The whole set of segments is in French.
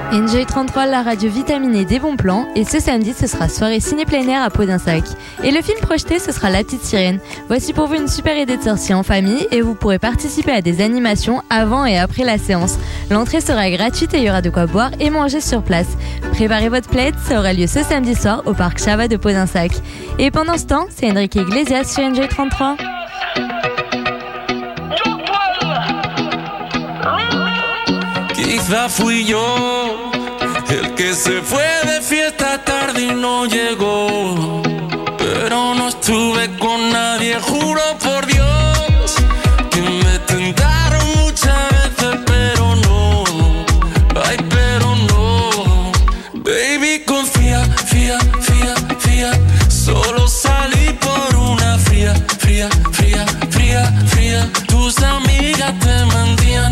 Enjoy 33, la radio vitaminée des bons plans. Et ce samedi, ce sera soirée ciné plein air à Peau-d'Insac. Et le film projeté, ce sera La Petite Sirène. Voici pour vous une super idée de sortie en famille et vous pourrez participer à des animations avant et après la séance. L'entrée sera gratuite et il y aura de quoi boire et manger sur place. Préparez votre plaid, ça aura lieu ce samedi soir au parc Chava de Peau-d'Insac. Et pendant ce temps, c'est Enrique Iglesias sur Enjoy 33. Quizá fui yo el que se fue de fiesta tarde y no llegó, pero no estuve con nadie, juro por Dios que me tentaron muchas veces, pero no, ay, pero no. Baby, confía, fía, fía, fía, solo salí por una fría, fría, fría, fría, fría. Tus amigas te mentían,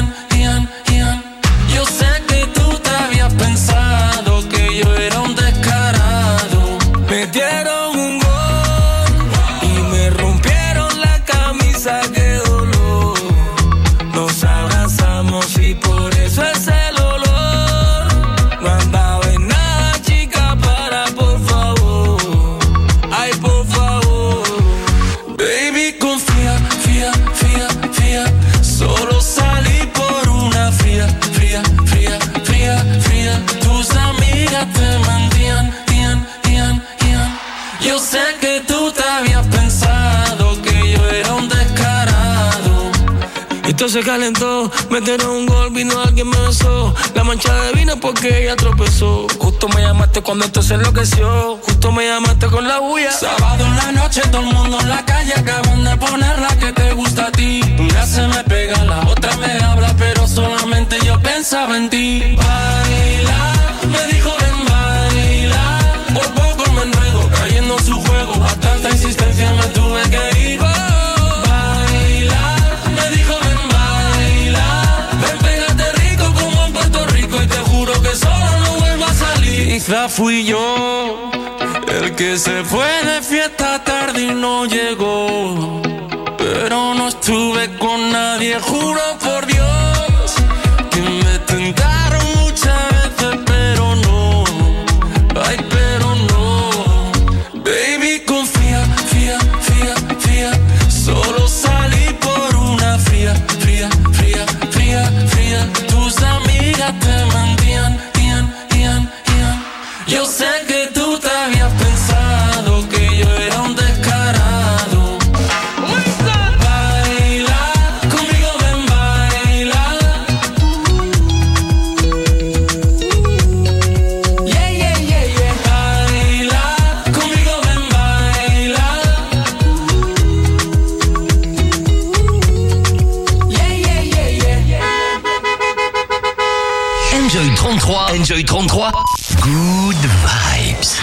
yo sé que tú te habías pensado que yo era un descarado. Me dieron un gol y me rompieron la camisa, qué dolor. Nos abrazamos y por eso es el olor. No andaba en nada, chica, para, por favor. Ay, por favor. Baby, confía, fía, fía, fía. Solo salí por una fría, fría, fría, fría, fría. Tus amigas te mentían, yo sé que tú te habías pensado que yo era un descarado. Y todo se calentó, metieron un gol, vino alguien me besó. La mancha de vino porque ella tropezó. Justo me llamaste cuando esto se enloqueció. Justo me llamaste con la bulla. Sábado en la noche, todo el mundo en la calle. Acaban de poner la que te gusta a ti. Una se me pega, la otra me habla, pero solamente yo pensaba en ti. Baila, me dijo ven baila. Por poco me enredo, cayendo en su juego. A tanta insistencia me tuve que ir. Baila, me dijo ven baila. Ven, pégate rico como en Puerto Rico y te juro que solo no vuelvo a salir. Quizá fui yo el que se fue de fiesta tarde y no llegó, pero no estuve con nadie, juro por Dios que me tentaron muchas veces, pero no, ay, pero no. Baby, confía, fía, fía, fía. Solo salí por una fría, fría, fría, fría, fría. Tus amigas te mentían, yo sé que tú te habías pensado que yo era un descarado. Baila, conmigo ven baila. Yeah, yeah, yeah, yeah. Baila, conmigo ven baila. Yeah, yeah, yeah, yeah. Enjoy 33. Enjoy 33. Good vibes.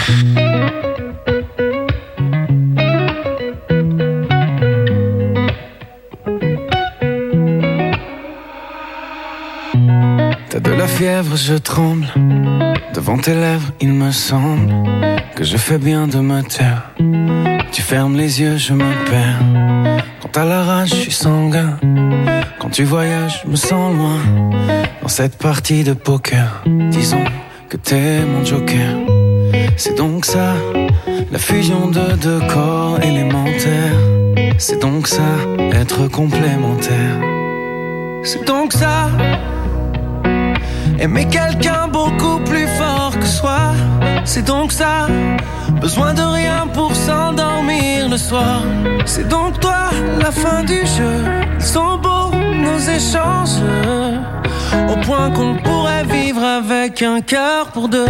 T'as de la fièvre, je tremble. Devant tes lèvres, il me semble que je fais bien de me taire. Tu fermes les yeux, je me perds. Quand t'as la rage, je suis sanguin. Quand tu voyages, je me sens loin. Dans cette partie de poker, disons que t'es mon joker. C'est donc ça, la fusion de deux corps élémentaires. C'est donc ça, être complémentaire. C'est donc ça, aimer quelqu'un beaucoup plus fort que soi. C'est donc ça, besoin de rien pour s'endormir le soir. C'est donc toi, la fin du jeu. Ils sont beaux nos échanges, au point qu'on pourrait vivre avec un cœur pour deux.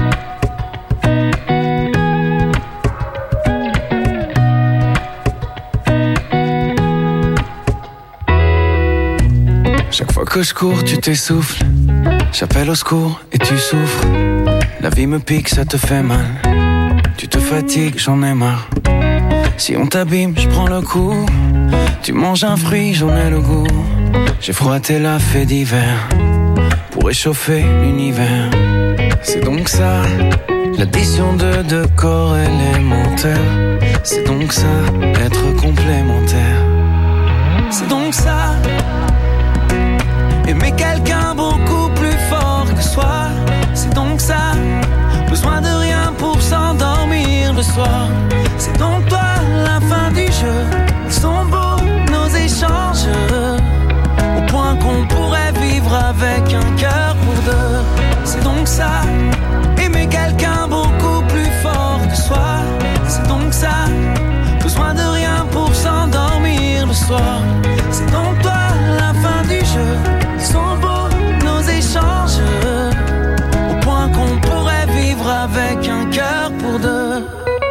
Chaque fois que je cours, tu t'essouffles. J'appelle au secours et tu souffres. La vie me pique, ça te fait mal. Tu te fatigues, j'en ai marre. Si on t'abîme, je prends le coup. Tu manges un fruit, j'en ai le goût. J'ai froissé la fée d'hiver pour réchauffer l'univers. C'est donc ça, l'addition de deux corps élémentaires. C'est donc ça, être complémentaire. C'est donc ça, aimer quelqu'un beaucoup plus fort que soi. soir. C'est donc toi la fin du jeu. Sont beaux nos échanges, au point qu'on pourrait vivre avec un cœur pour deux.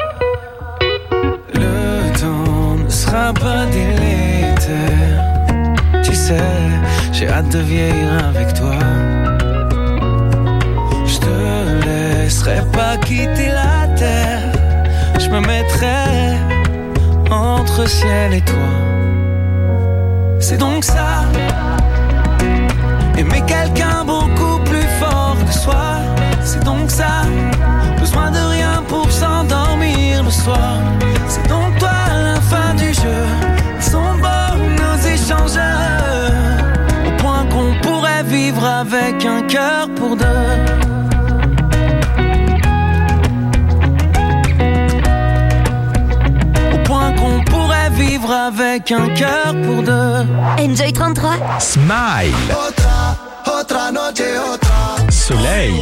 Le temps ne sera pas délétère. Tu sais, j'ai hâte de vieillir avec toi. Je te laisserai pas quitter la terre. Je me mettrai entre ciel et toi. C'est donc ça, aimer quelqu'un beaucoup plus fort que soi. C'est donc ça, besoin de rien pour s'endormir le soir. C'est donc toi la fin du jeu. Ils sont beaux nos échanges, au point qu'on pourrait vivre avec un cœur pour deux. Qu'on pourrait vivre avec un cœur pour deux. Enjoy 33. Smile. Otra noche, otra. Soleil.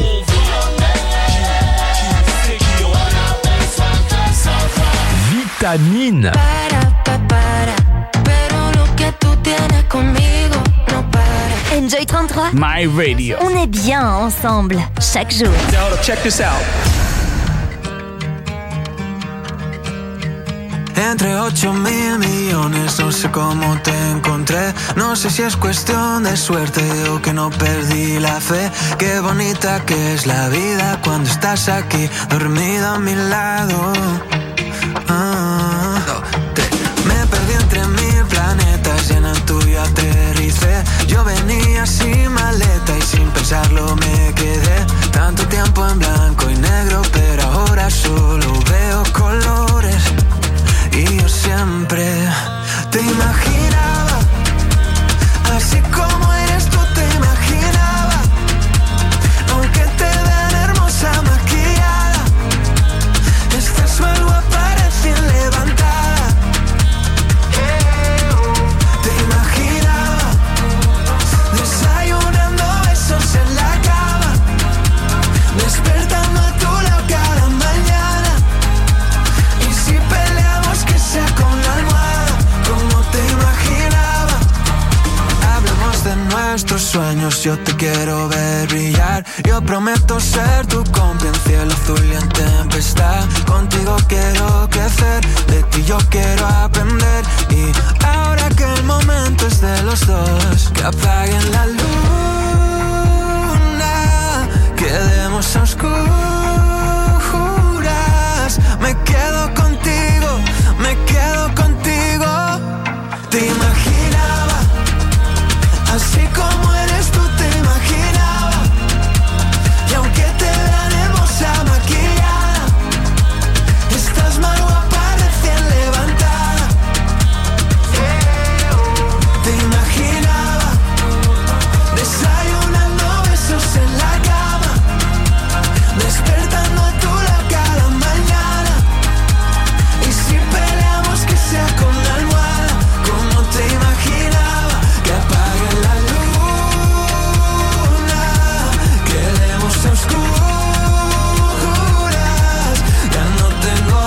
Vitamine. Enjoy 33. My Radio. On est bien ensemble chaque jour. Now, check this out. Entre 8.000 millones, no sé cómo te encontré. No sé si es cuestión de suerte o que no perdí la fe. Qué bonita que es la vida cuando estás aquí, dormida a mi lado. Me perdí entre 1000 planetas y en el tuyo aterricé. Yo venía sin maleta y sin pensarlo me quedé. Tanto tiempo en blanco y negro, pero ahora solo veo colores. Y yo siempre te imaginaba, así como eres tú te imaginaba. Aunque te vean hermosa maquillada, estás mal guapa recién levantada. Te imaginaba, desayunando besos en la cama, despertando a tu lado cada mañana. Y si peleamos que sea con la almohada, como te imaginaba. Hablemos de nuestros sueños, yo te quiero ver brillar. Yo prometo ser tu compa en cielo azul y en tempestad. Contigo quiero crecer, de ti yo quiero aprender. Y ahora que el momento es de los dos, que apaguen la luna, quedemos a oscuras. Me quedo contigo, me quedo contigo. Te imaginaba, así como eres tú te imaginaba. Y aunque te vean hermosa maquillada, estás más guapa recién levantada. Te imaginaba, desayunando besos en la cama, despertando a tu lado cada mañana. Y si peleamos que sea con la almohada, como te imaginaba. Que apague la luna, quedemos a oscuras. Ya no tengo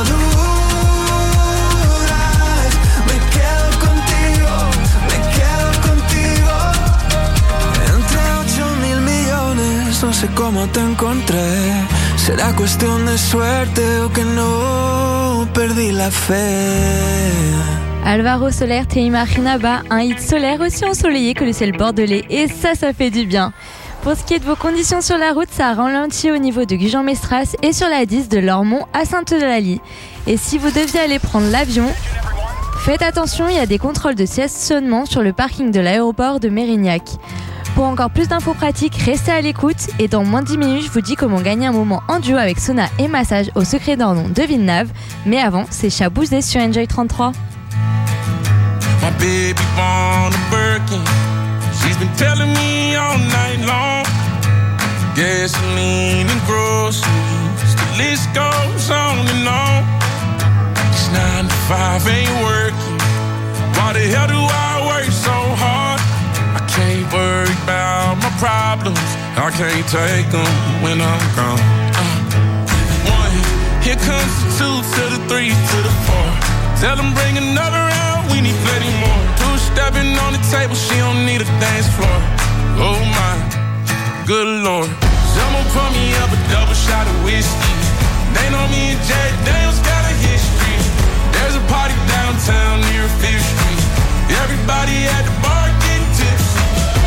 dudas, me quedo contigo, me quedo contigo. Entre 8.000 millones, no sé cómo te encontré. Será cuestión de suerte o que no perdí la fe. Alvaro Soler, Te Imaginaba, un hit solaire aussi ensoleillé que le ciel bordelais, et ça fait du bien. Pour ce qui est de vos conditions sur la route, ça ralentit au niveau de Gujan-Mestras et sur la 10 de Lormont à Sainte-Eulalie. Et si vous deviez aller prendre l'avion, faites attention, il y a des contrôles de stationnement sur le parking de l'aéroport de Mérignac. Pour encore plus d'infos pratiques, restez à l'écoute et dans moins de 10 minutes, je vous dis comment gagner un moment en duo avec sauna et massage au Secret d'Ornon de Villeneuve. Mais avant, c'est Chabouzé sur Enjoy 33. My baby born a Birkin. She's been telling me all night long. Gasoline and groceries, the list goes on and on. It's 9 to 5, ain't working. Why the hell do I work so hard? I can't worry about my problems. I can't take them when I'm gone. 1, here comes the 2 to the 3 to the 4. Tell them bring another round, we need plenty more. Two-stepping on the table, she don't need a dance floor. Oh my, good Lord. Someone pour me up a double shot of whiskey. They know me and Jay Daniels got a history. There's a party downtown near 5th Street. Everybody at the bar getting tipsy.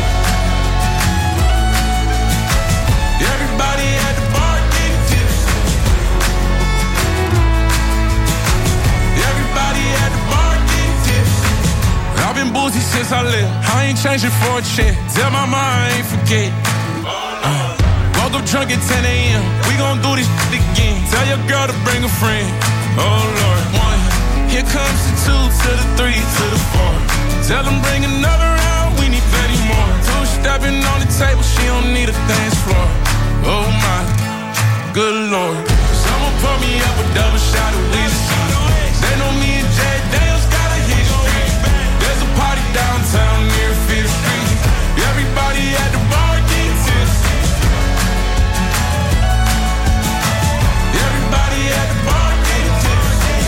Everybody at the bar getting tipsy. Everybody at the bar getting tipsy. I've been boozy since I left. I ain't changing for a check. Tell my mom I ain't forget. Woke up drunk at 10 a.m. We gon' do this shit again. Tell your girl to bring a friend. Oh Lord, 1. Here comes the 2 to the 3 to the 4. Tell them bring another round, we need plenty more. Two-stepping on the table, she don't need a dance floor. Oh my, good Lord. Someone pour me up a double shot of whiskey. They know me and Jay Daniels got a history. There's a party downtown near 5th Street. Everybody at the bar getting tipsy. Everybody at the bar getting tipsy.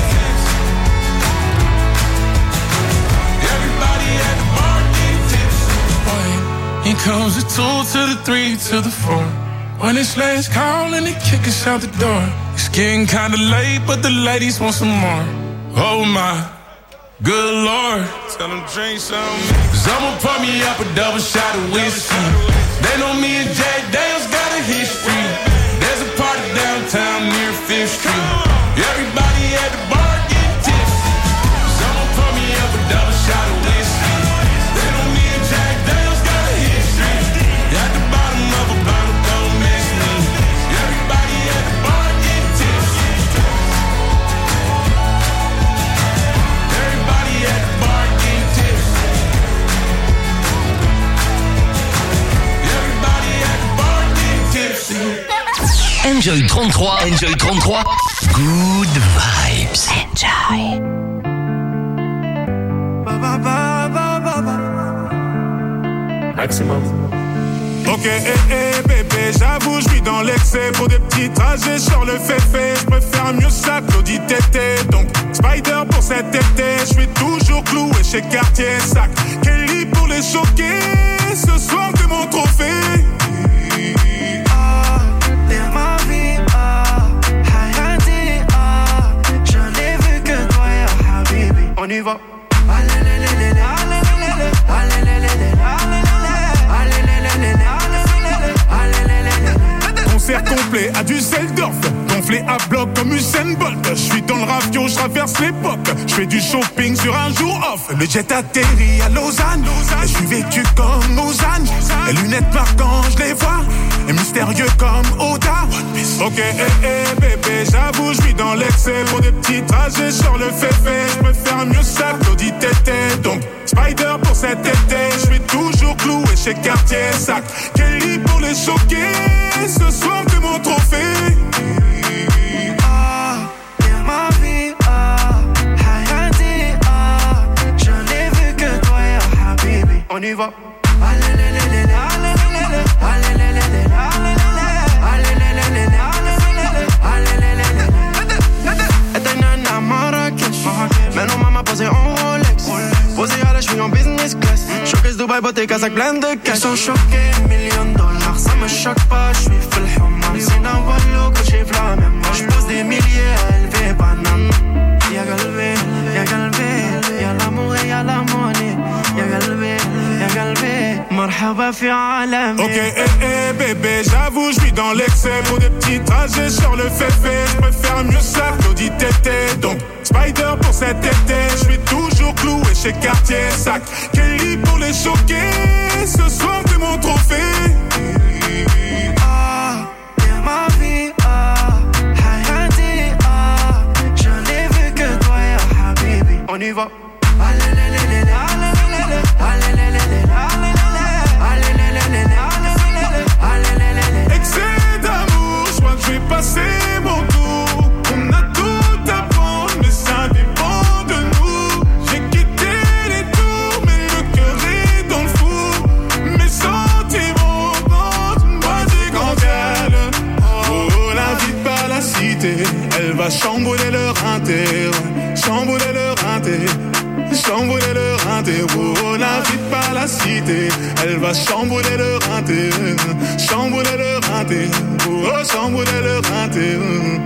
Everybody at the bar getting tipsy. Here comes the 2 to the 3 to the 4. When it's last call and they kick us out the door. It's getting kinda late, but the ladies want some more. Oh my, good Lord. Tell them drink some. Someone pour me up a double shot of whiskey. They know me and Jay Daniels got a history. There's a party downtown near 5th Street. Everybody at the bar getting tipsy. Someone pour me up a double shot of whiskey. They know me and Jay Daniels got a history. At the bottom of a bottle, don't miss me. Everybody at the bar getting tipsy. Everybody at the bar getting tipsy. Everybody at the bar getting tipsy. Enjoy 33, Enjoy 33, good vibes. Enjoy. Maximum. Ok, bébé, j'avoue, je suis dans l'excès. Pour des petits trajets sur le féfé, je préfère mieux ça que l'audit tété. Donc, Spider pour cet été, je suis toujours cloué chez Cartier Sac. Kelly pour les choquer, ce soir t'es mon trophée. T'es ma vie, Hayati, je n'ai vu que toi, ya Habibi. On y va. Concert complet à Düsseldorf, gonflé à bloc comme Usain Bolt. Je suis dans le ravio, je traverse l'époque. Je fais du shopping sur un jour off. Le jet atterrit à Lausanne. Et je suis vêtu comme Ozan. Les lunettes marquantes, je les vois. Et mystérieux comme Oda. Ok, bébé, j'avoue, je suis dans l'excès. Pour des petits trajets sur le féfé, je préfère mieux ça que l'audit tété. Donc, Spider pour cet été, je suis toujours cloué chez Cartier Sac. Kelly pour les choquer, ce soir t'es mon trophée. T'es ma vie, Hayati, je n'ai vu que toi, ya Habibi. On y va. Estoy en Marrakech, maintenant maman posé en Rolex. Posé à la cheville en business class. Showcase Dubaï, beauté, casaque pleine de cash. Ils sont choqués, $1,000,000, ça me choque pas, je suis full human. C'est un wallo que j'ai la même. Moi j'pose des milliers à élever banane. Y'a galvé, y'a l'amour et y'a la monnaie. Y'a galvé, marhaba fi alami. Ok, bébé, j'avoue, je suis dans l'excès. Pour des petits trajets sur le féfé, je préfère mieux ça que l'audit tété. Donc, Spider pour cet été, je suis toujours cloué chez Cartier Sac. Kelly pour les choquer, ce soir t'es mon trophée. T'es ma vie, Hayati, je n'ai vu que toi, ya Habibi. On y va. Excès d'amour, je crois que je vais passer mon tour. On a tout à prendre, mais ça dépend de nous. J'ai quitté les tours, mais le cœur est dans le four. Mes sentiments dans une boîte gigantale. La vie par la cité, elle va chambouler leur intérêt. Chambouler leur chambouler le rinté. Oh, la vie par la cité, elle va chambouler le rinté. Chambouler le rinté. Oh, chambouler le rinté.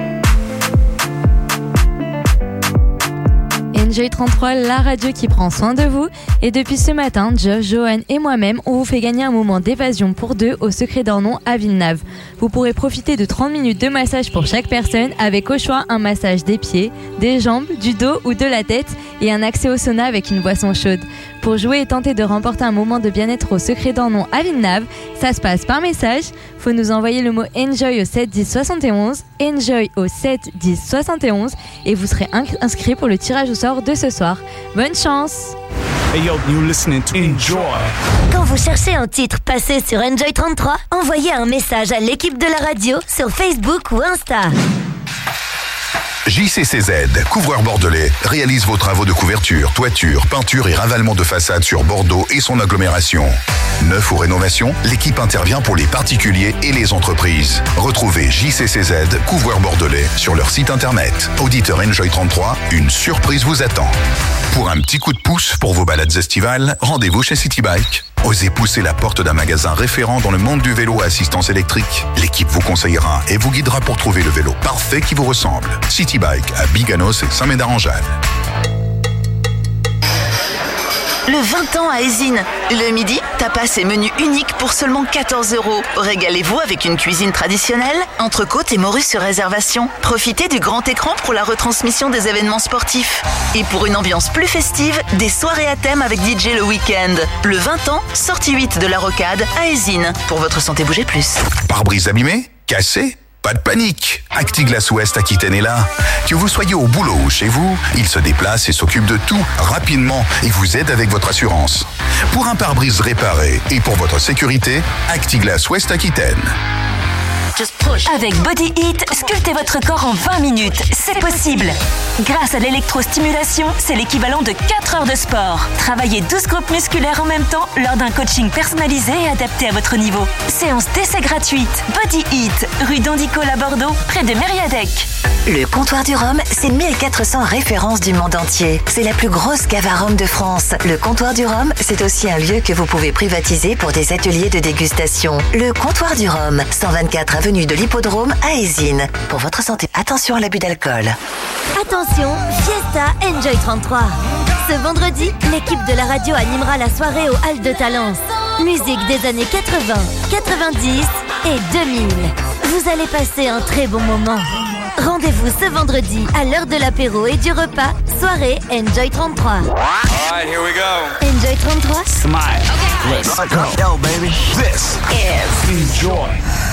Enjoy 33, la radio qui prend soin de vous. Et depuis ce matin, Josh, Johan et moi-même, on vous fait gagner un moment d'évasion pour deux au Secret d'Ornon à Villeneuve. Vous pourrez profiter de 30 minutes de massage pour chaque personne avec au choix un massage des pieds, des jambes, du dos ou de la tête et un accès au sauna avec une boisson chaude. Pour jouer et tenter de remporter un moment de bien-être au Secret d'Ornon à Villeneuve, ça se passe par message. Faut nous envoyer le mot Enjoy au 7 10 71, Enjoy au 7 10 71 et vous serez inscrit pour le tirage au sort de ce soir. Bonne chance! Hey yo, you listening to Enjoy. Quand vous cherchez un titre passé sur Enjoy 33, envoyez un message à l'équipe de la radio sur Facebook ou Insta. JCCZ, couvreur bordelais, réalise vos travaux de couverture, toiture, peinture et ravalement de façade sur Bordeaux et son agglomération. Neuf ou rénovation, l'équipe intervient pour les particuliers et les entreprises. Retrouvez JCCZ, couvreur bordelais, sur leur site internet. Auditeur Enjoy 33, une surprise vous attend. Pour un petit coup de pouce pour vos balades estivales, rendez-vous chez City Bike. Osez pousser la porte d'un magasin référent dans le monde du vélo à assistance électrique. L'équipe vous conseillera et vous guidera pour trouver le vélo parfait qui vous ressemble. City Bike à Biganos et Saint-Médard-en-Jalles. Le 20 ans à Aizine. Le midi, tapas et menu unique pour seulement 14 €. Régalez-vous avec une cuisine traditionnelle, entrecôte et morue sur réservation. Profitez du grand écran pour la retransmission des événements sportifs. Et pour une ambiance plus festive, des soirées à thème avec DJ le week-end. Le 20 ans, sortie 8 de la Rocade à Aizine. Pour votre santé, bougez plus. Pare-brise abîmé? Cassé? Pas de panique, Actiglas Ouest Aquitaine est là. Que vous soyez au boulot ou chez vous, il se déplace et s'occupe de tout rapidement et vous aide avec votre assurance. Pour un pare-brise réparé et pour votre sécurité, Actiglas Ouest Aquitaine. Avec Body Heat, sculptez votre corps en 20 minutes. C'est possible. Grâce à l'électrostimulation, c'est l'équivalent de 4 heures de sport. Travaillez 12 groupes musculaires en même temps lors d'un coaching personnalisé et adapté à votre niveau. Séance d'essai gratuite. Body Heat, rue d'Andicol à Bordeaux, près de Mériadec. Le Comptoir du Rhum, c'est 1400 références du monde entier. C'est la plus grosse cave à rhum de France. Le Comptoir du Rhum, c'est aussi un lieu que vous pouvez privatiser pour des ateliers de dégustation. Le Comptoir du Rhum, 124 avenue de l'Hippodrome à Aizine. Pour votre santé, attention à l'abus d'alcool. Attention, Fiesta Enjoy 33. Ce vendredi, l'équipe de la radio animera la soirée au Hall de Talence. Musique des années 80, 90 et 2000. Vous allez passer un très bon moment. Rendez-vous ce vendredi à l'heure de l'apéro et du repas. Soirée Enjoy 33. Alright, here we go. Enjoy 33. Smile. Okay. Let's go. Yo, baby. This is Enjoy.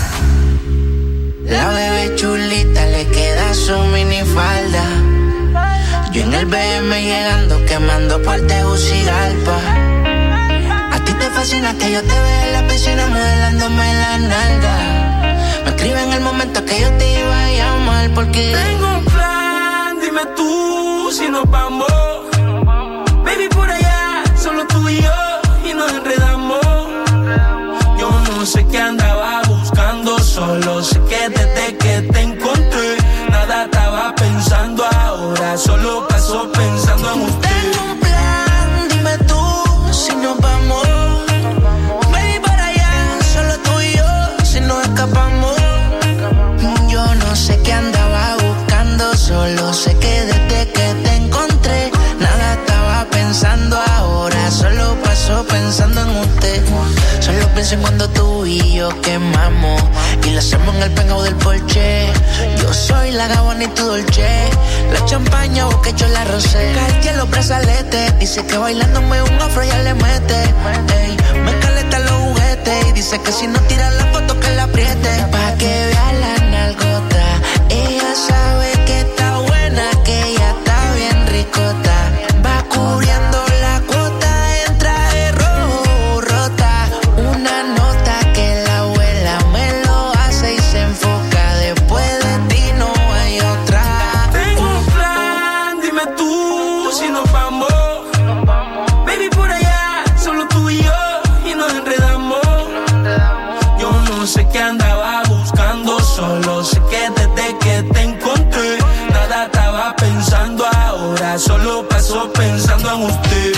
La bebé chulita le queda su minifalda. Yo en el BM llegando, quemando por Tegucigalpa. A ti te fascina que yo te vea en la piscina modelándome la nalga. Me escribe en el momento que yo te iba a llamar porque tengo un plan, dime tú si nos vamos. Baby, por allá, solo tú y yo, y nos enredamos. Yo no sé qué andaba buscando, solo sé que desde que te encontré nada estaba pensando ahora, solo paso pensando en usted. Tengo un plan, dime tú si nos vamos. Baby, para allá, solo tú y yo, si nos escapamos. Yo no sé qué andaba buscando, solo sé que desde que te encontré nada estaba pensando ahora, solo paso pensando en usted. Solo pienso en cuando tú y yo quemamos y lo hacemos en el penthouse del Porsche. Yo soy la Gabbana y tu Dolce, la champaña, porque yo la rosé. Cartier los brazaletes, dice que bailándome un afro ya le mete. Ey, me caleta los juguetes y dice que si no tira la foto que la apriete. Pa' que vea la nalgota, ella sabe que está buena, que ella está bien ricota. Va cubriendo la cuota, entra de rojo rota. Una nota que la abuela me lo hace y se enfoca. Después de ti no hay otra. Tengo un plan, dime tú si nos vamos. Baby, por allá, solo tú y yo, y nos enredamos. Yo no sé qué andaba buscando, solo sé que desde que te encontré nada estaba pensando ahora, solo paso pensando en usted.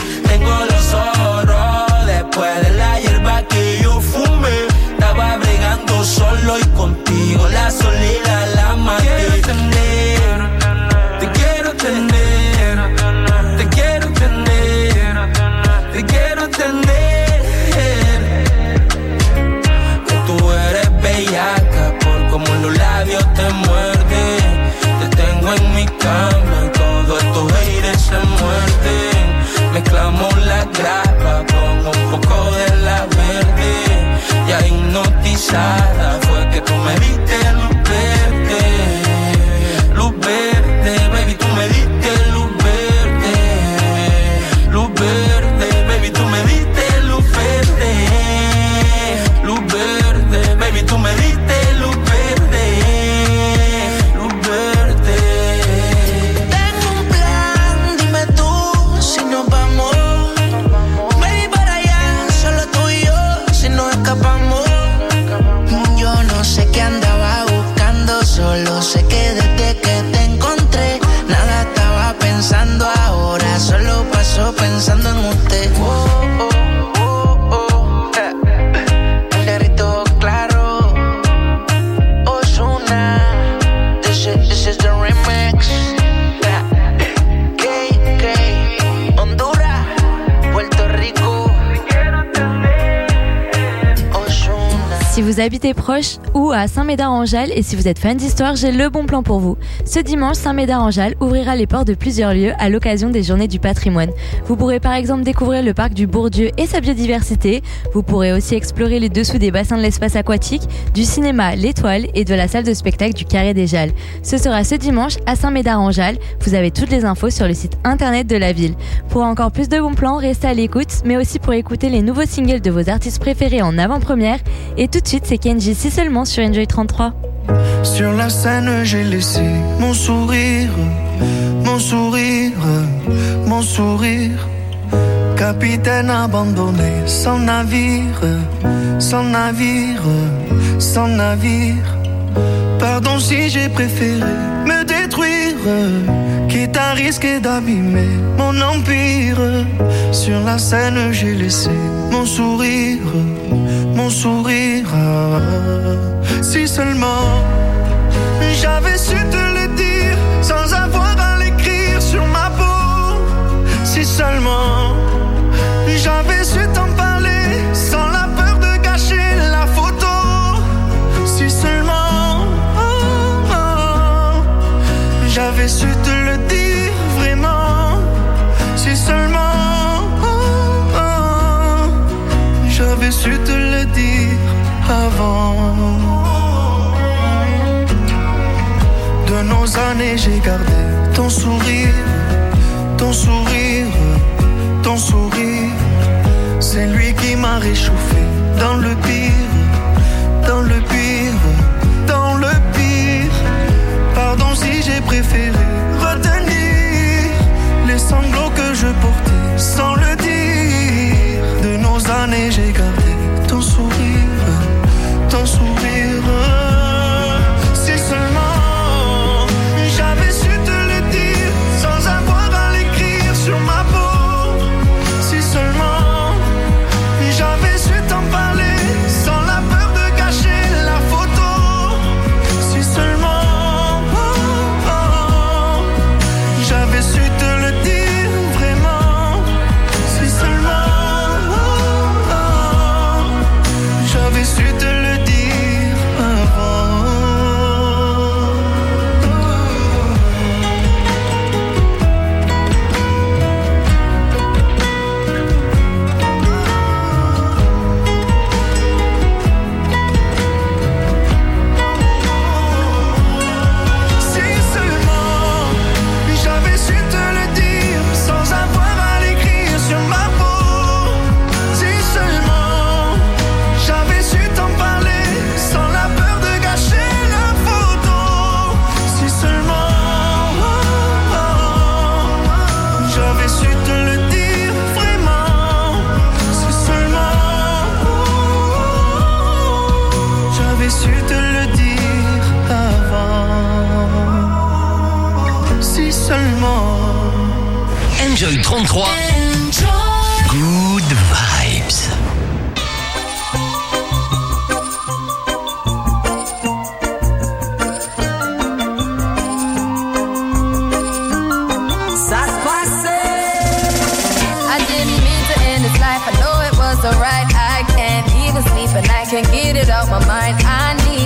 bellaca por como los labios te muerden. Te tengo en mi cama y todos estos haters se muerden. Mezclamos la grapa con un poco de la verde. Ya hipnotizada fue que tú me diste luz verde. Luz verde, baby, tú me diste luz verde. Luz verde, baby, tú me diste luz verde. Luz verde, baby, tú me diste luz verde. Luz verde. Tengo un plan, dime tú si nos vamos. Baby, para allá, solo tú y yo, si nos escapamos. Yo no sé qué andaba buscando, solo sé que desde que te encontré nada estaba pensando ahora, solo paso pensando en usted. Oh, oh, oh, oh. El negrito claro, Ozuna, this is the remix. KK, Honduras, Puerto Rico, Ozuna. Si vous habitez proche ou à Saint-Médard-en-Jalles et si vous êtes fan d'histoire, j'ai le bon plan pour vous. Ce dimanche, Saint-Médard-en-Jalles ouvrira les portes de plusieurs lieux à l'occasion des Journées du patrimoine. Vous pourrez par exemple découvrir le parc du Bourdieu et sa biodiversité. Vous pourrez aussi explorer les dessous des bassins de l'espace aquatique, du cinéma L'Étoile et de la salle de spectacle du Carré des Jalles. Ce sera ce dimanche à Saint-Médard-en-Jalles. Vous avez toutes les infos sur le site internet de la ville. Pour encore plus de bons plans, restez à l'écoute, mais aussi pour écouter les nouveaux singles de vos artistes préférés en avant-première. Et tout de suite, c'est Kenji Si Seulement sur Enjoy 33. Sur la scène, j'ai laissé mon sourire, mon sourire, mon sourire. Capitaine abandonné, sans navire, sans navire, sans navire. Pardon si j'ai préféré me détruire, quitte à risquer d'abîmer mon empire. Sur la scène, j'ai laissé mon sourire, mon sourire. Si seulement j'avais su te le dire sans avoir à l'écrire sur ma peau. Si seulement j'avais su t'en parler sans la peur de gâcher la photo. Si seulement j'avais su te le dire vraiment. Si seulement j'avais su te le dire avant. De nos années j'ai gardé ton sourire, ton sourire, ton sourire. C'est lui qui m'a réchauffé dans le pire, dans le pire, dans le pire. Pardon si j'ai préféré retenir les sanglots que je portais sans le dire. De nos années j'ai gardé ton sourire, ton sourire. Si seulement j'avais su te le dire sans avoir à l'écrire sur ma peau. Si seulement j'avais su t'en parler sans la peur de gâcher la photo. Si seulement j'avais su te le dire vraiment. Si seulement j'avais su te le dire avant. Si seulement j'avais su te le dire sans avoir à l'écrire sur ma peau. Si seulement j'avais su t'en parler sans la peur de gâcher la photo. Si seulement j'avais su te le dire vraiment. Si seulement j'avais su te le dire avant. Si seulement. Enjoy 33. Good vibes. Ça se passait. I didn't mean to end this life. I know it was alright. I can't even sleep and I can't get it out my mind. I need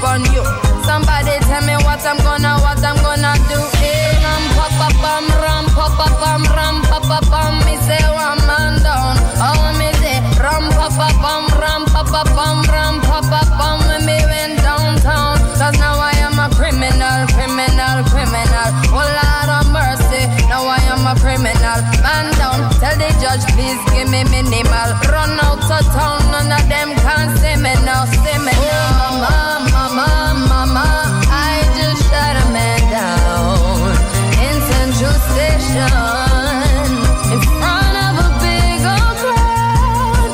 on you. Somebody tell me what I'm gonna do. Hey, ram pa pa pam, ram pa pa pam, ram pa pa pam. Me say one man down. Oh me say ram pa pa pam, ram pa pa pam, ram pa pa pam. When me went downtown, 'cause now I am a criminal. Oh Lord of mercy, now I am a criminal. Man down, tell the judge please give me minimal. Run out of town, none of them can see me now. Oh mama, I just shot a man down in Central Station in front of a big old crowd.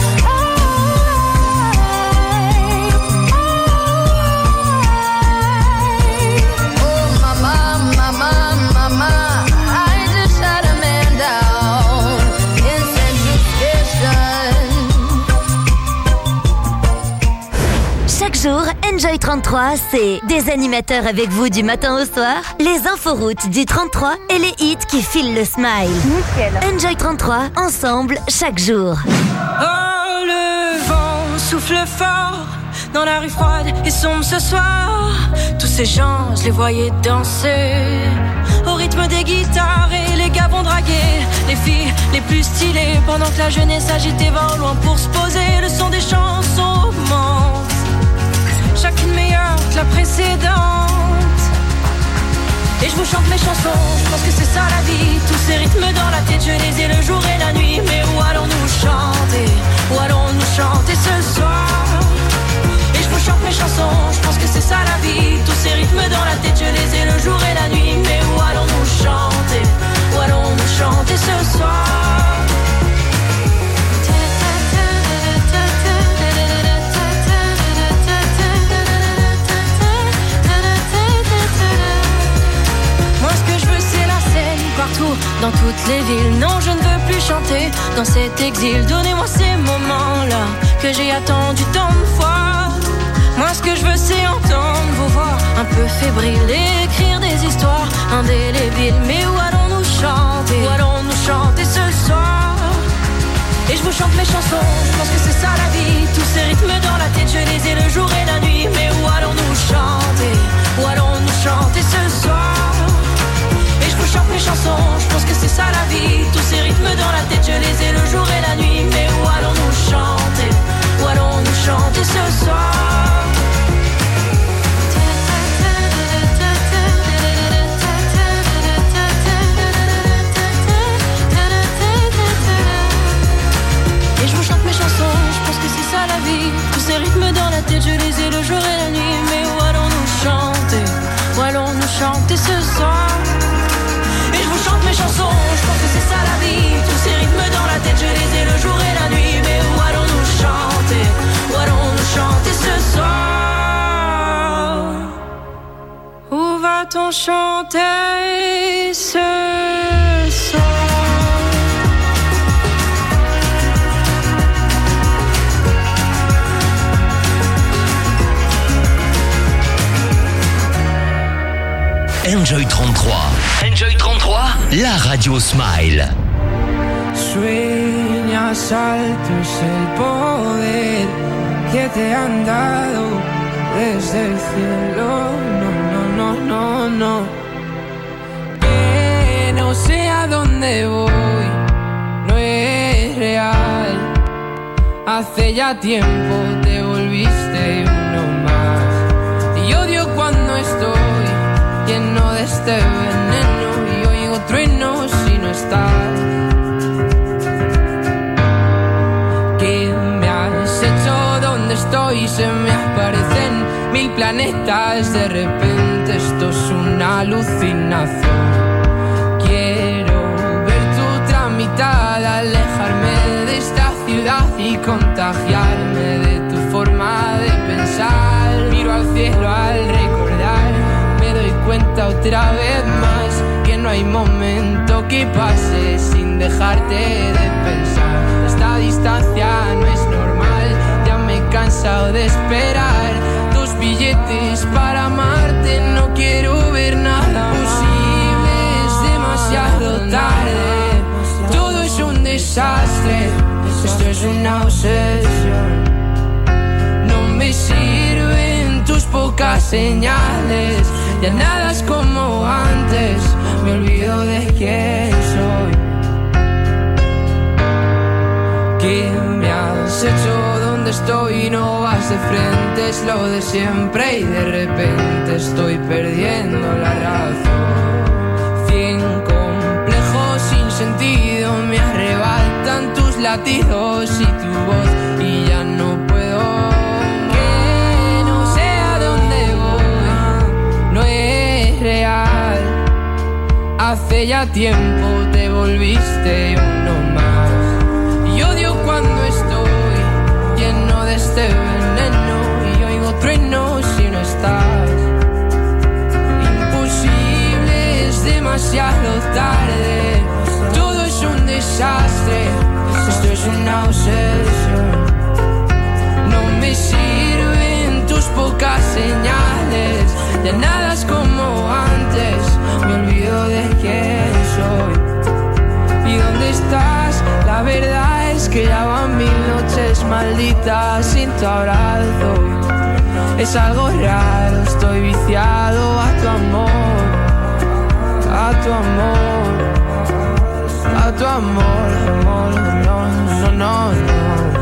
Oh mama, I just shot a man down in Central Station. Chaque jour, Enjoy 33, c'est des animateurs avec vous du matin au soir, les inforoutes du 33 et les hits qui filent le smile. Nickel. Enjoy 33, ensemble, chaque jour. Oh, le vent souffle fort dans la rue froide et sombre ce soir. Tous ces gens, je les voyais danser au rythme des guitares et les gars vont draguer les filles les plus stylées pendant que la jeunesse agitait va au loin pour se poser. Le son des chansons augmente, chacune meilleure que la précédente. Et je vous chante mes chansons, je pense que c'est ça la vie. Tous ces rythmes dans la tête, je les ai le jour et la nuit. Mais où allons-nous chanter? Où allons-nous chanter ce soir? Et je vous chante mes chansons, je pense que c'est ça la vie. Tous ces rythmes dans la tête, je les ai le jour et la nuit. Mais où allons-nous chanter? Où allons-nous chanter ce soir? Partout, dans toutes les villes. Non, je ne veux plus chanter dans cet exil. Donnez-moi ces moments-là que j'ai attendu tant de fois. Moi, ce que je veux, c'est entendre vos voix un peu fébriles et écrire des histoires indélébiles. Mais où allons-nous chanter? Où allons-nous chanter ce soir? Et je vous chante mes chansons, je pense que c'est ça la vie. Tous ces rythmes dans la tête, je les ai le jour et la nuit. Mais où allons-nous chanter? Où allons-nous chanter ce soir? Je chante mes chansons, je pense que c'est ça la vie. Tous ces rythmes dans la tête, je les ai le jour et la nuit. Mais où allons-nous chanter? Où allons-nous chanter ce soir? Et je vous chante mes chansons, je pense que c'est ça la vie. Tous ces rythmes dans la tête, je les ai le jour et la nuit. Mais où allons-nous chanter? Où allons-nous chanter ce soir? Je chante mes chansons, je pense que c'est ça la vie. Tous ces rythmes dans la tête, je les ai le jour et la nuit. Mais où allons-nous chanter? Où allons-nous chanter ce soir? Où va-t-on chanter ce soir? Enjoy 33. Enjoy 33, la radio Smile. Sueñas alto es el poder que te han dado desde el cielo. No. Que no sé a dónde voy, no es real. Hace ya tiempo te volviste uno más. Y odio cuando estoy lleno de este veneno y oigo truenos si no estás. ¿Qué me has hecho? ¿Dónde estoy? Se me aparecen mil planetas. De repente esto es una alucinación. Quiero ver tu tramitada, alejarme de esta ciudad y contagiarme de tu forma de pensar. Miro al cielo al recordar, me doy cuenta otra vez más que no hay momento que pase sin dejarte de pensar. Esta distancia no es normal, ya me he cansado de esperar tus billetes para amarte. No quiero ver nada posible, es demasiado tarde. Todo es un desastre, esto es una obsesión. No me sirven tus pocas señales. Ya nada es como antes, me olvido de quién soy. ¿Qué me has hecho? ¿Dónde estoy? No vas de frente, es lo de siempre y de repente estoy perdiendo la razón. 100 complejos sin sentido me arrebatan tus latidos y tu voz y ya no puedo. Que no sé a dónde voy, no es real. Hace ya tiempo te volviste uno más. Y odio cuando estoy lleno de este veneno y oigo truenos si no estás. Imposible, es demasiado tarde. Todo es un desastre, esto es una obsesión. No me sirven tus pocas señales, ya nada es como antes, me olvido de quién soy. ¿Y dónde estás? La verdad es que ya van 1000 noches malditas sin tu abrazo. Es algo raro, estoy viciado a tu amor, a tu amor, a tu amor, amor, no, no, no, no.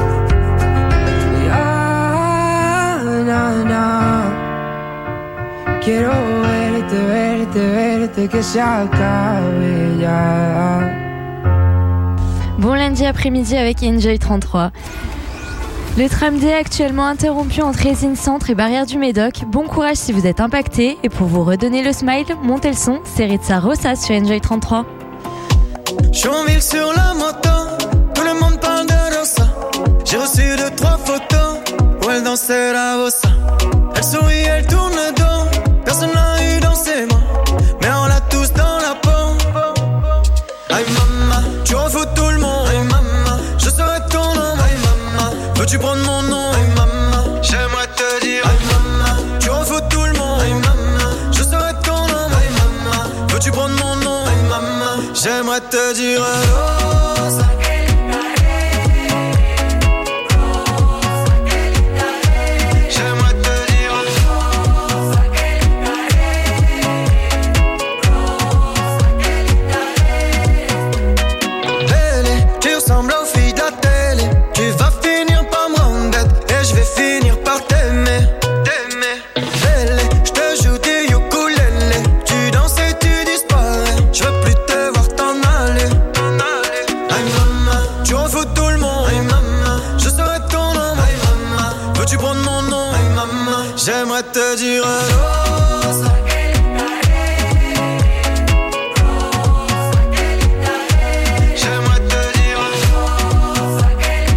Ya, no, no. Quiero verte, verte, verte, que se acabe ya. Bon lundi après-midi avec Enjoy 33. Le tram D est actuellement interrompu entre Résine Centre et Barrière du Médoc. Bon courage si vous êtes impacté. Et pour vous redonner le smile, montez le son, c'est Ritza Rossa sur Enjoy 33. Je suis en ville sur la moto, tout le monde parle de Rosa. J'ai reçu 2-3 photos où elle dansait la bossa. Elle sourit, elle tourne le dos, personne n'a eu dans ses mains, mais on l'a tous dans la peau. Aïe maman, tu en fous tout le monde. Aïe maman, je serai ton homme. Aïe maman, veux-tu prendre mon nom? Aïe maman, j'aimerais te dire. Aïe maman, tu en fous tout le monde. Aïe maman, je serai ton homme. Aïe maman, veux-tu prendre mon nom? Aïe maman, j'aimerais te dire Rosa. J'aimerais te dire Rosa. J'aimerais te dire Rosa.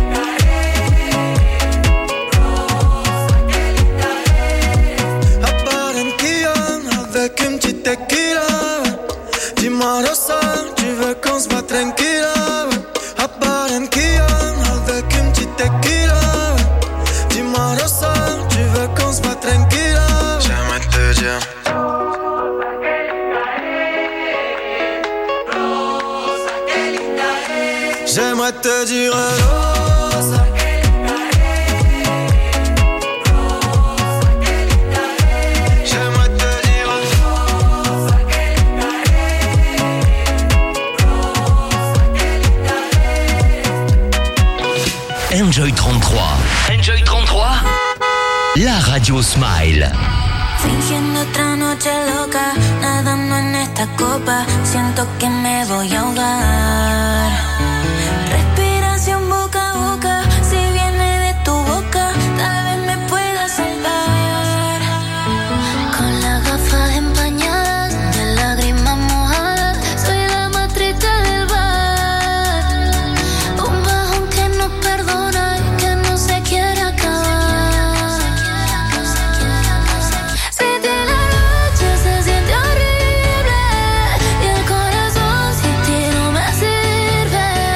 À Barranquilla avec une petite tequila. Dis-moi Rosa, tu veux qu'on se voit tranquilla. À Barranquilla avec une petite tequila. Dis-moi Rosa, tu veux qu'on se voit tranquilla. J'aimerais te dire j'aimerais te dire Rosa. J'aimerais te dire Rosa. Enjoy 33. Enjoy 33. La radio Smile. Fingiendo otra noche loca, nadando en esta copa, siento que me voy a ahogar. Respiración boca a boca, si viene de tu boca, tal vez me pueda salvar. Con las gafas empañadas, de lágrimas mojadas, soy la más triste del bar. Un bajón que no perdona y que no se quiere acabar. Horrible y el corazón sin ti no me sirve.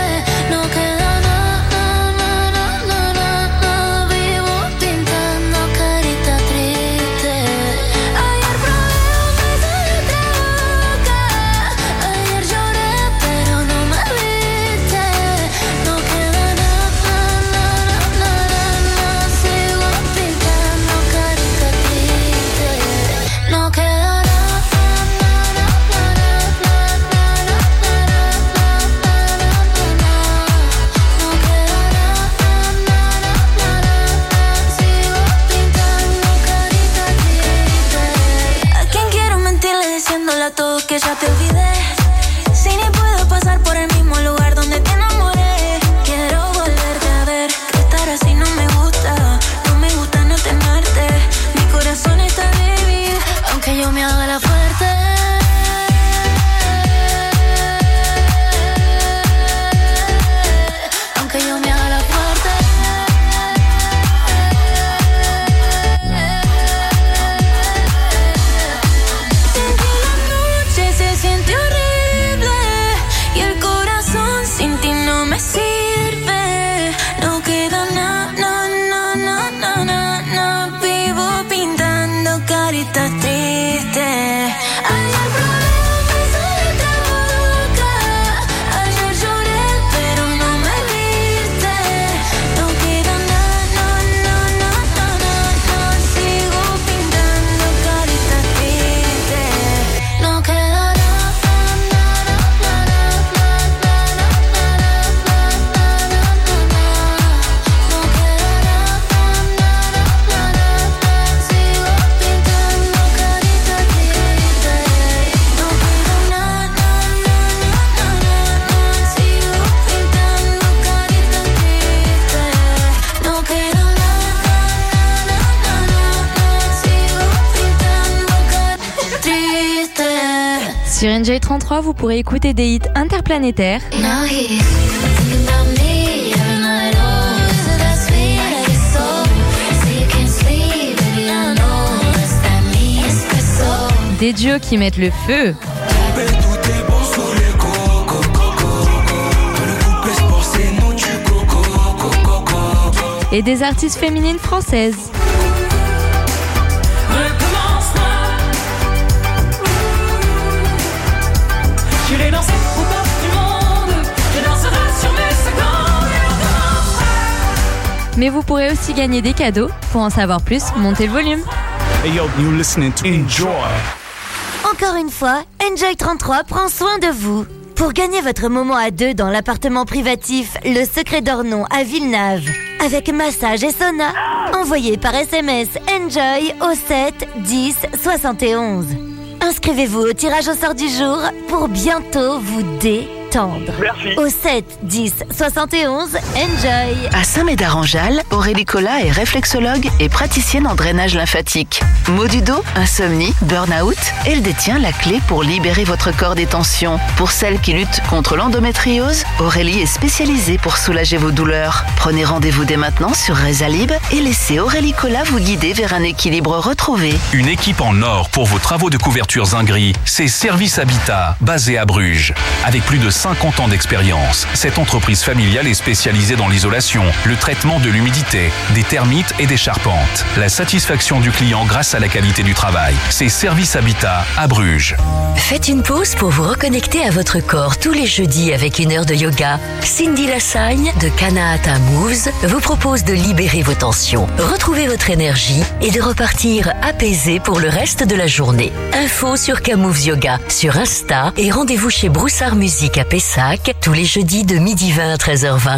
recuerda todo que ya te olvidé. Si ni puedo pasar por el mismo lugar donde te enamoré. Quiero volverte a ver, que estar así no me gusta. No me gusta no tenerte. Mi corazón está débil, aunque yo me haga la fuerte. Aunque yo me haga la fuerte. Sin ti la noche se siente horrible y el corazón sin ti no me sirve. No queda nada, no. Vivo pintando caritas tristes. Ayer probé besarte la boca. Ayer lloré pero no me viste. No queda nada, no. Sigo pintando caritas tristes. No queda Sur Enjoy 33, vous pourrez écouter des hits interplanétaires, des duos qui mettent le feu, et des artistes féminines françaises. J'irai danser au bord du monde, je danserai sur mes 50 Mais vous pourrez aussi gagner des cadeaux. Pour en savoir plus, montez le volume. Hey yo, you listening to Enjoy. Encore une fois, Enjoy 33 prend soin de vous. Pour gagner votre moment à deux dans l'appartement privatif Le Secret d'Ornon à Villeneuve, avec massage et sauna, envoyez par SMS Enjoy au 7 10 71. Inscrivez-vous au tirage au sort du jour pour bientôt vous détendre. Merci. Au 7 10 71, Enjoy. À Saint-Médard-en-Jalles, Aurélie Collat est réflexologue et praticienne en drainage lymphatique. Maux du dos, insomnie, burn-out, elle détient la clé pour libérer votre corps des tensions. Pour celles qui luttent contre l'endométriose, Aurélie est spécialisée pour soulager vos douleurs. Prenez rendez-vous dès maintenant sur Rezalib et laissez Aurélie Collat vous guider vers un équilibre retrouvé. Une équipe en or pour vos travaux de couverture Zingri, c'est Service Habitat, basé à Bruges. Avec plus de 50 ans d'expérience, cette entreprise familiale est spécialisée dans l'isolation, le traitement de l'humidité, des termites et des charpentes. La satisfaction du client grâce à la qualité du travail, c'est Service Habitat à Bruges. Faites une pause pour vous reconnecter à votre corps tous les jeudis avec une heure de yoga. Cindy Lassagne de Kanahata Moves vous propose de libérer vos tensions, retrouver votre énergie et de repartir apaisé pour le reste de la journée. Info sur K-Moves Yoga sur Insta et rendez-vous chez Broussard Musique à Pessac tous les jeudis de 12h20 à 13h20.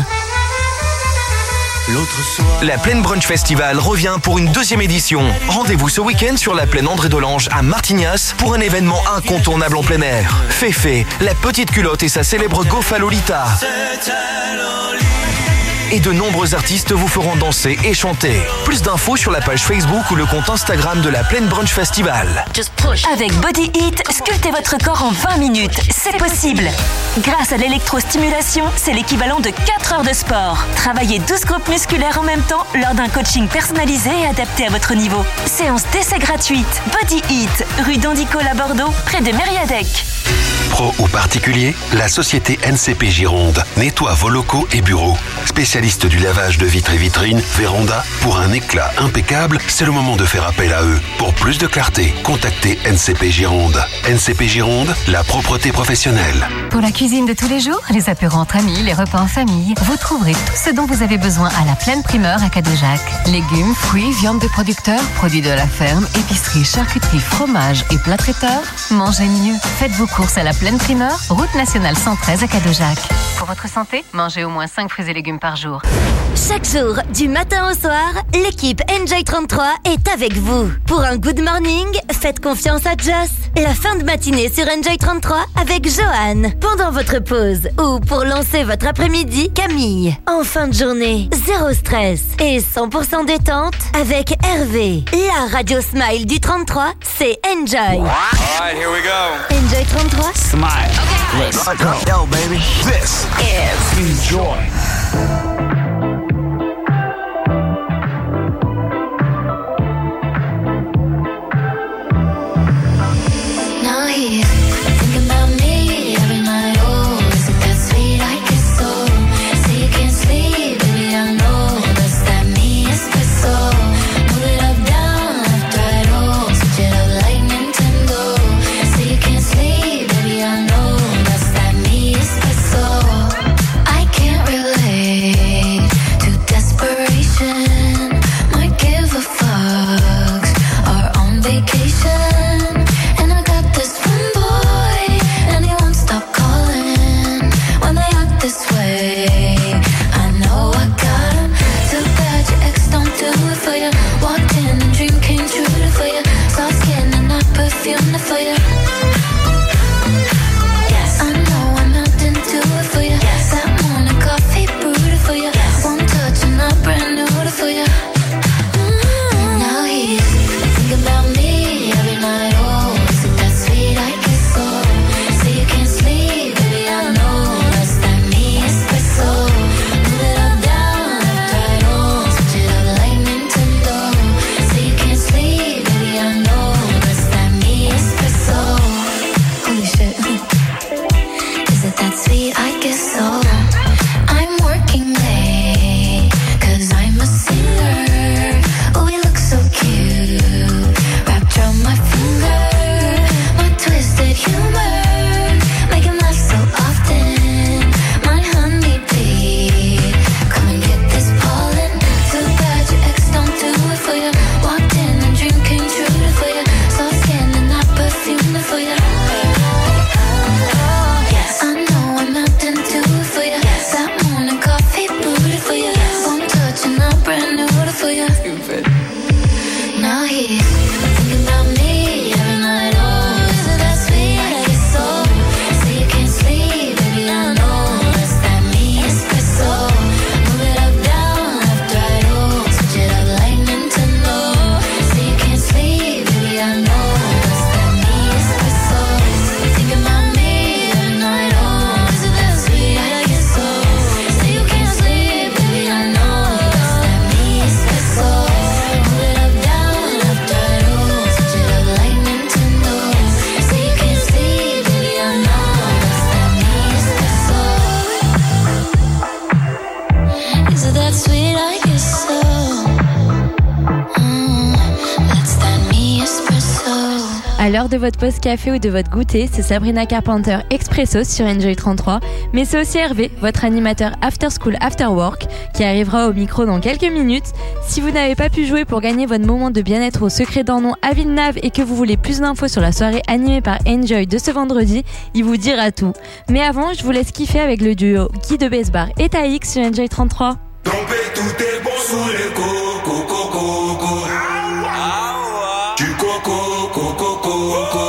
La Plaine Brunch Festival revient pour une deuxième édition. Rendez-vous ce week-end sur la plaine André Dolange à Martignas pour un événement incontournable en plein air. Féfé, la petite culotte et sa célèbre Gofa Lolita. Et de nombreux artistes vous feront danser et chanter. Plus d'infos sur la page Facebook ou le compte Instagram de la Plaine Brunch Festival. Avec Body Heat, sculptez votre corps en 20 minutes. C'est possible. Grâce à l'électrostimulation, c'est l'équivalent de 4 heures de sport. Travaillez 12 groupes musculaires en même temps lors d'un coaching personnalisé et adapté à votre niveau. Séance d'essai gratuite. Body Heat, rue d'Andicol à Bordeaux, près de Mériadec. Pro ou particulier, la société NCP Gironde nettoie vos locaux et bureaux. Spécialiste du lavage de vitres et vitrines, Véranda, pour un éclat impeccable, c'est le moment de faire appel à eux. Pour plus de clarté, contactez NCP Gironde. NCP Gironde, la propreté professionnelle. Pour la cuisine de tous les jours, les apéros entre amis, les repas en famille, vous trouverez tout ce dont vous avez besoin à la pleine primeur à Cadeaujac. Légumes, fruits, viande de producteurs, produits de la ferme, épicerie, charcuterie, fromage et plats traiteurs. Mangez mieux. Faites vos courses à la pleine primeur, route nationale 113 à Cadeaujac. Pour votre santé, mangez au moins 5 fruits et légumes par jour. Chaque jour, du matin au soir, l'équipe Enjoy 33 est avec vous. Pour un good morning, faites confiance à Joss. La fin de matinée sur Enjoy 33 avec Johan. Pendant votre pause ou pour lancer votre après-midi, Camille. En fin de journée, zéro stress et 100% détente avec Hervé. La radio smile du 33, c'est Enjoy. Alright, here we go. Enjoy 33. Smile. Okay. Let's go. Yo, baby. This is Enjoy. À l'heure de votre pause café ou de votre goûter, c'est Sabrina Carpenter Expresso sur Enjoy 33. Mais c'est aussi Hervé, votre animateur After School After Work, qui arrivera au micro dans quelques minutes. Si vous n'avez pas pu jouer pour gagner votre moment de bien-être au Secret d'Ornon à Villeneuve et que vous voulez plus d'infos sur la soirée animée par Enjoy de ce vendredi, il vous dira tout. Mais avant, je vous laisse kiffer avec le duo Guy de Besbar et Taïk sur Enjoy 33. Tout est bon sous les coco, coco, coco. Du coco, coco, coco.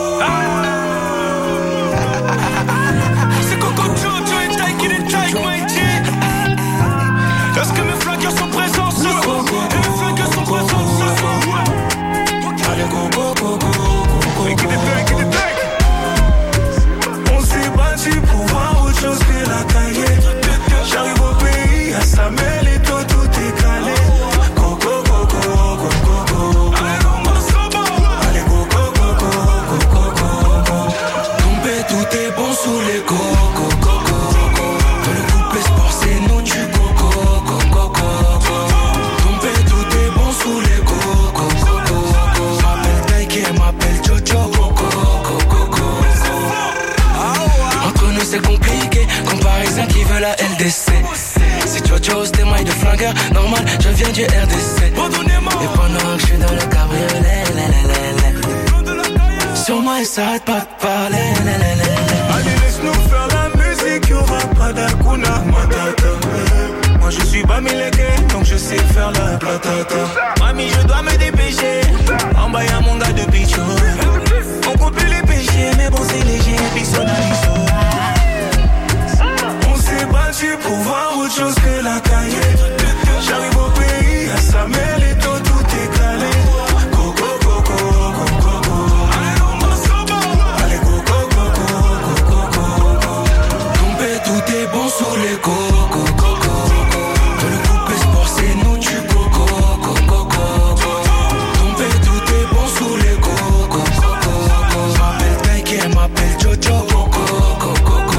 C'est Coco Jojo et Taïk et Taïk, my G. Est-ce que mes flingueurs sont présents ce soir? Et mes flingueurs sont présents ce soir. Allez, coco, coco, coco. Et qui des taïks. On s'est battu pour voir autre chose que la cahier. J'arrive au pays, à Samuel et toi tout est calé. Coco, coco, coco, coco. Allez, coco, coco, coco, coco. Tombé, tout est bon sous les coco, coco, coco. Dans le coupé sport, c'est nous du coco, coco, coco. Tombé, tout est bon sous les coco, coco, coco. M'appelle Taïk et m'appelle Jojo, coco, coco, coco. Entre nous c'est compliqué, comme Parisiens qui veulent la LDC. Si Jojo c'était maille de flingueur, normal, je viens du RDC. Et pendant que je suis dans le cabriolet, sur moi il s'arrête pas de parler. Allez laisse-nous faire la musique, y'aura pas d'Akuna Matata. Moi je suis pas millégué, donc je sais faire la platata. Mami, je dois me dépêcher. En bas y'a mon gars de bicho. On compte plus les péchés, mais bon c'est léger, personnalisé. On s'est battu pour voir autre chose que la cahier. J'arrive au pays, à Samuel et tout est calé. Coco, coco, coco, coco. Allez, coco, coco, coco, coco. Tombé, tout est bon sous les coco, coco. Que le couple sport, c'est nous du coco, coco, coco. Tombé, tout est bon sous les coco, coco, coco. M'appelle Taïké, m'appelle Jojo, coco, coco, coco.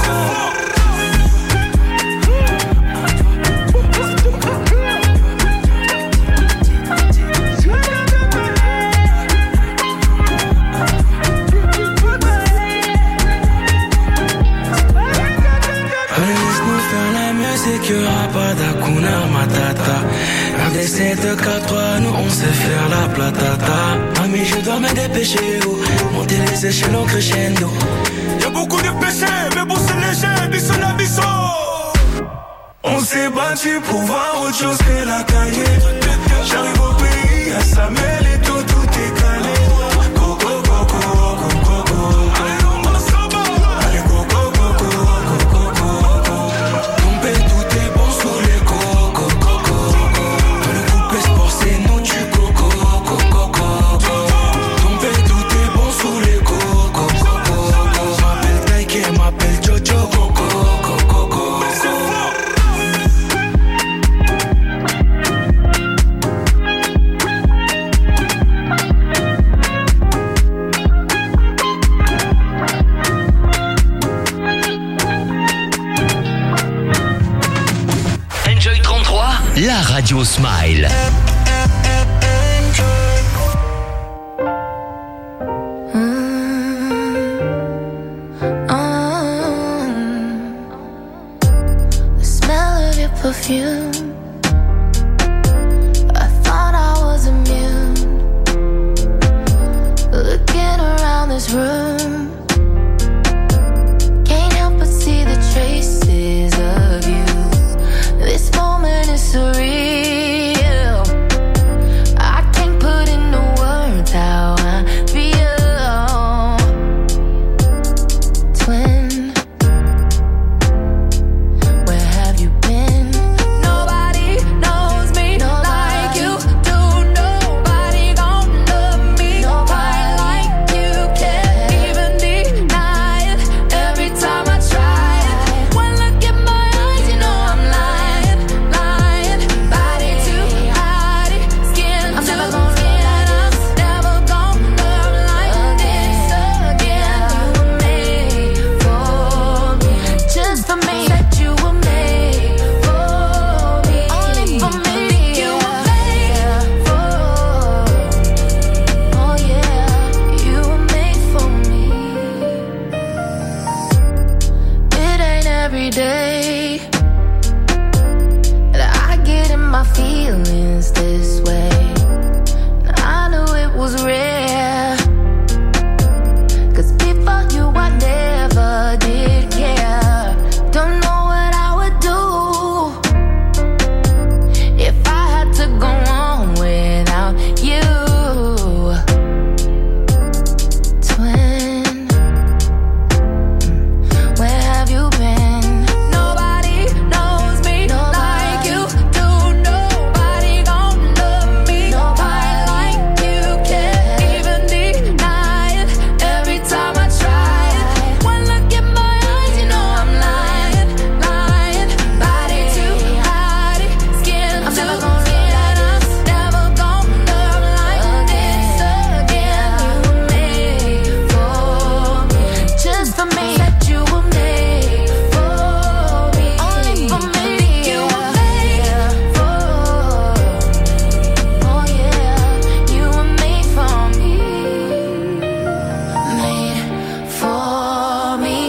Qu'il y aura pas d'Akuna Matata. RDC 2-4-3, nous on sait faire la platata. Mami, je dois me dépêcher, oh. Monter les échelons crescendo. Y'a beaucoup de péchés, mais bon c'est léger, bisson à bisson. On s'est battu pour voir autre chose que la cahier. J'arrive au pays, à Samuel et tout est calé. Coco, coco, coco, coco. Allez, coco, coco, coco, coco. Tombé, tout est bon sous les coco, coco. Que le couple sport, c'est nous du coco, coco, coco. Tombé, tout est bon sous les coco, coco. M'appelle Taïké, m'appelle Jojo, coco, coco, coco. Enjoy 33, la radio Smile. The smell of your perfume. I thought I was immune. Looking around this room, can't help but see the traces of you. This moment is surreal. I can't put into words how I feel. Twin, where have you been? Nobody knows me like you do. Nobody gon' love me quite like you. Can't even deny it every time I try it. One look in my eyes, you know I'm lying, lying. Body to body, skin to skin. I'm never gonna love like this again. You were made for me, just for me. Said you were made for me, only for me. You were made for me. Oh yeah, you were made for me. It ain't every day that I get in my feelings this way. And I knew it was rare, 'cause before you I never did care. Don't know what I would do if I had to go on without you. Twin, where have you been? Nobody knows me like you do. Nobody gon' love me quite like you. Can't even deny it every time I try it. One look in my eyes, you know I'm lying, lying. Body to body, skin to skin. I'm never gonna love like this again. You were made for me, just for me. Said you were made for me, only for me. You were made for me. Oh yeah, you were made for me, made for me,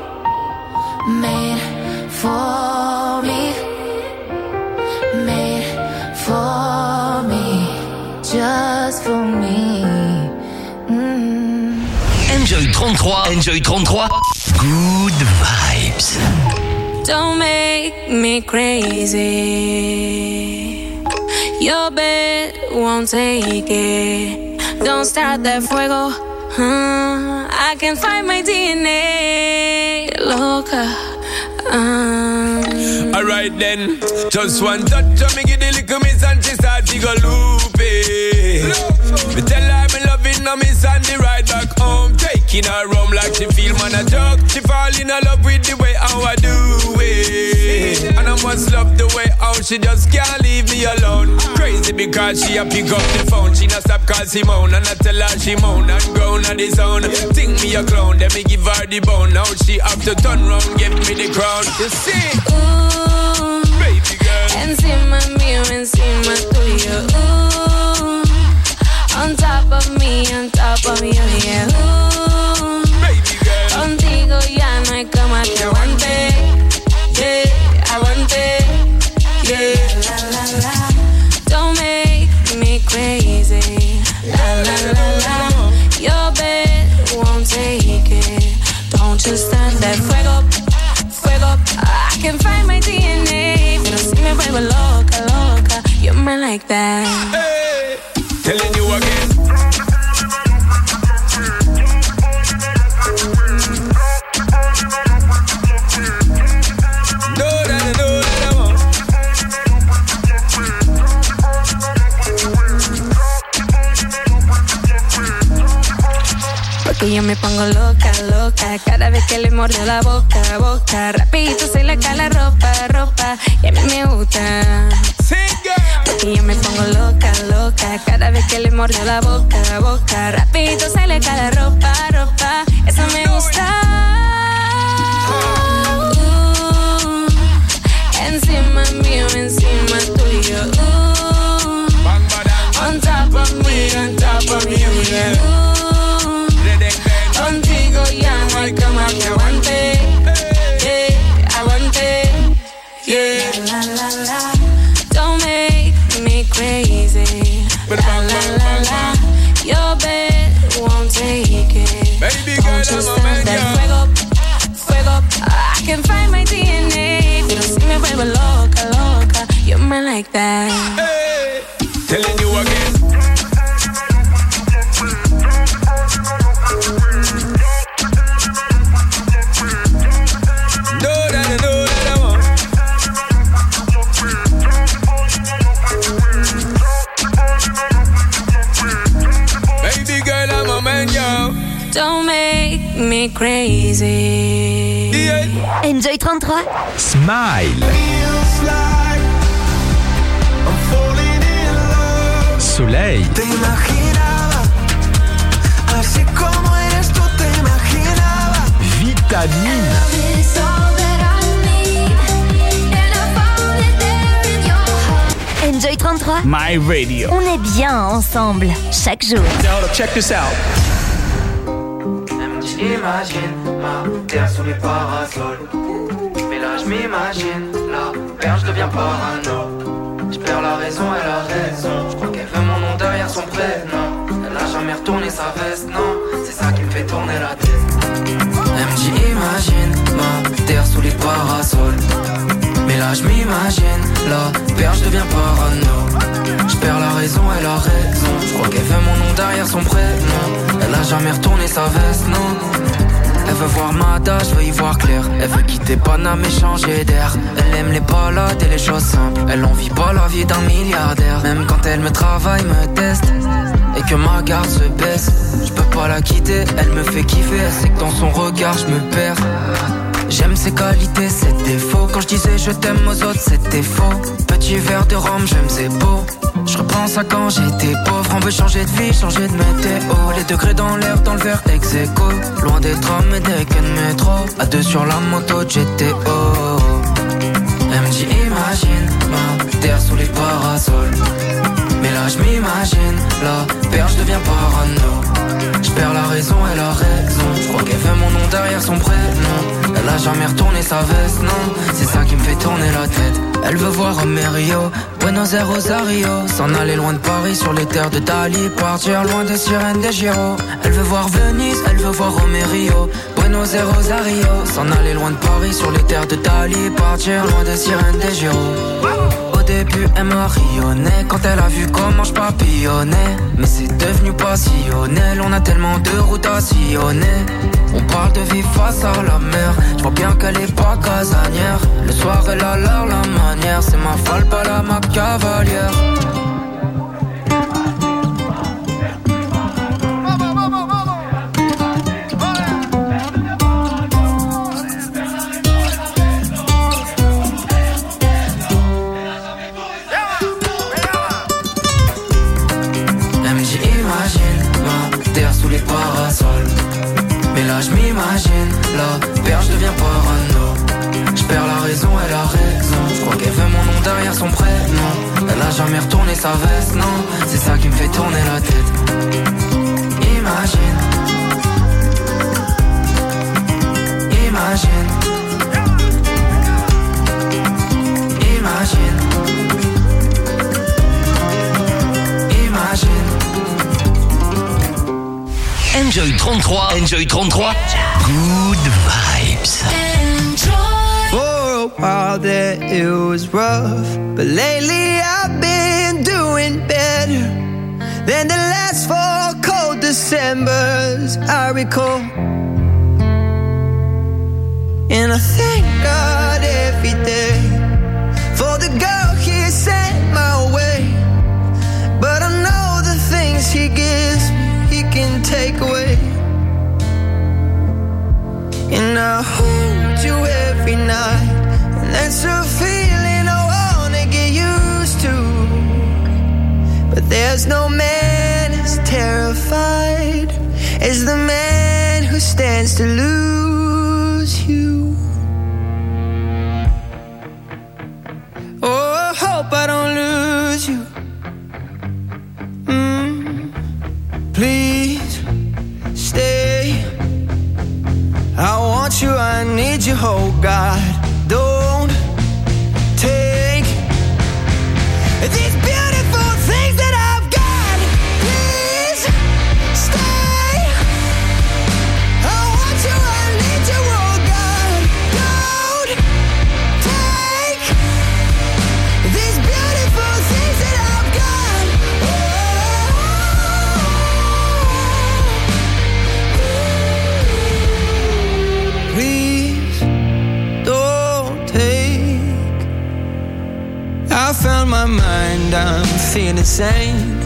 made for me, made for me, just for me. Enjoy 33, Enjoy 33, good vibes. Don't make me crazy. Your bed won't take it. Don't start that fuego. I can find my DNA. Loca. Alright then, just one touch of me, give the little miss and she start to go loopy. Me tell her I'm loving her miss and the ride back home, taking her home like she feel man a joke. She fall in love with the way how I do it, and I must love the way how she just can't leave me alone. Crazy because she a pick up the phone, she not stop call Simone, and I tell her she moan and groan on the zone. Think me a clown, then me give her the bone. Now she have to turn round, give me the crown. You see, ooh, baby girl, encima mío, encima tuyo. Ooh, on top of me, yeah. Ooh, baby girl, contigo ya no hay cama que aguante. Yeah, aguante. Yeah, la la la. Don't make me crazy. La la la la. Your bed won't take it. Don't you stand that fuego. I can find my DNA. Pero si me vuelvo loca, loca. You're mine like that. Hey, telling you again. Porque yo me pongo loca, loca. Cada vez que le mordo la boca, boca. Rapidito se le cae la ropa, ropa. Y a mí me gusta. Porque yo me pongo loca, loca. Cada vez que le mordo la boca, boca. Rapidito se le cae la ropa, ropa. Eso me gusta. Encima mío, encima tuyo. On top of me, yeah. Contigo ya no hay cama que aguante. Yeah, aguante. Yeah, la la la. Don't make me crazy. La la la la. Your bed won't take it. Baby girl, don't you stand that fuego. I can find my DNA. Pero si me vuelvo loca, loca. You're mine like that. Hey, telling you again. Don't make me crazy. Yeah. Enjoy 33. Smile. Soleil. Te imaginaba, así como eres tú te imaginaba. Vitamine. Enjoy 33. My radio. On est bien ensemble, chaque jour. Now, check this out. J'imagine ma terre sous les parasols. Mais là je m'imagine la perche devient parano. Je perds la raison, elle a raison. Je crois qu'elle veut mon nom derrière son prénom. Elle a jamais retourné sa veste, non. C'est ça qui me fait tourner la tête. Elle me dit imagine ma terre sous les parasols. Mais là je m'imagine la perche devient parano. Je perds la raison, elle a raison. Je crois qu'elle veut mon nom derrière son prénom. Elle a jamais retourné sa veste, non. Elle veut voir Mada, je veux y voir clair. Elle veut quitter Paname et changer d'air. Elle aime les balades et les choses simples. Elle en vit pas la vie d'un milliardaire. Même quand elle me travaille, me teste et que ma garde se baisse, je peux pas la quitter, elle me fait kiffer. Elle sait que dans son regard je me perds. J'aime ses qualités, ses défauts. Quand je disais je t'aime aux autres, c'était faux. Petit verre de rhum, j'aime c'est beau. Je repense à quand j'étais pauvre. On veut changer de vie, changer de météo. Les degrés dans l'air, dans le verre ex-aequo. Loin des trams et des quais de métro. À deux sur la moto GTO. Elle me dit imagine ma terre sous les parasols. Mais là je m'imagine la perche devient parano. Je perds la raison, elle a raison. Je crois qu'elle veut mon nom derrière son prénom. Elle a jamais retourné sa veste, non. C'est ça qui me fait tourner la tête. Elle veut voir Rio, Buenos Aires, Rosario. S'en aller loin de Paris sur les terres de Dali. Partir loin des sirènes des gyros. Elle veut voir Venise, elle veut voir Rio, Buenos Aires, Rosario, s'en aller loin de Paris sur les terres de Dali, partir loin des sirènes des gyros. Au début elle m'a rayonné quand elle a vu comment je papillonnais, mais c'est devenu passionnel, on a tellement de routes à sillonner. On parle de vivre face à la mer, je vois bien qu'elle est pas casanière. Le soir elle a l'air la manière, c'est ma folle pas la ma cavalière. Mais là je m'imagine, la perche devient parano. Je perds la raison, elle a raison. Je crois qu'elle veut mon nom derrière son prénom. Elle a jamais retourné sa veste, non. C'est ça qui me fait tourner la tête. Imagine. Imagine. Imagine. Imagine. Enjoy 33. Enjoy 33. Good vibes. For a while there it was rough, but lately I've been doing better than the last 4 cold Decembers I recall. And I thank God every day for the girl He sent my way. But I know the things He gives me He can take away. And I hold you every night, and that's a feeling I wanna get used to. But there's no man as terrified as the man who stands to lose you. Oh, I hope I don't lose you. Please stay. I want you, I need you, oh God. Don't take these beautiful things that I've got. Please stay. I want you, I need you, oh God. Don't take these beautiful things that I've got. Please don't take. I found my mind, I'm feeling sane.